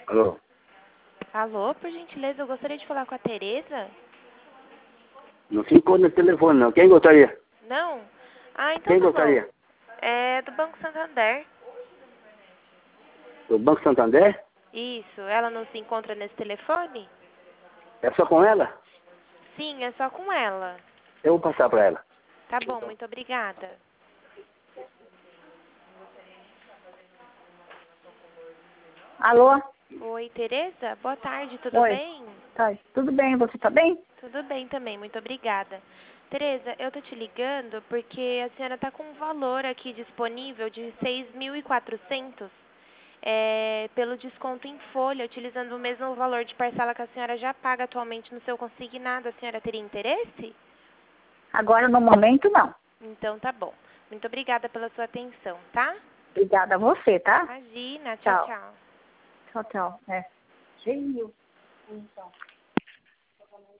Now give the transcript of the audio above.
Alô? Alô, por gentileza, eu gostaria de falar com a Tereza? Não se encontra no telefone, não. Quem gostaria? Não? Ah, então Quem tá bom. gostaria? É do Banco Santander. Do Banco Santander? Isso, ela não se encontra nesse telefone? É só com ela? Sim, é só com ela. Eu vou passar para ela. Tá bom, muito obrigada. Alô? Oi, Tereza? Boa tarde, tudo Oi. bem? Tá, tudo bem, você tá bem? Tudo bem também, muito obrigada. Tereza, eu tô te ligando porque a senhora tá com um valor aqui disponível de 6.400 pelo desconto em folha, utilizando o mesmo valor de parcela que a senhora já paga atualmente no seu consignado. A senhora teria interesse? Agora, no momento, não. Então tá bom. Muito obrigada pela sua atenção, tá? Obrigada a você, tá? Imagina, tchau, Tchau. tchau. Tchau, tchau. É. Cheio. Então.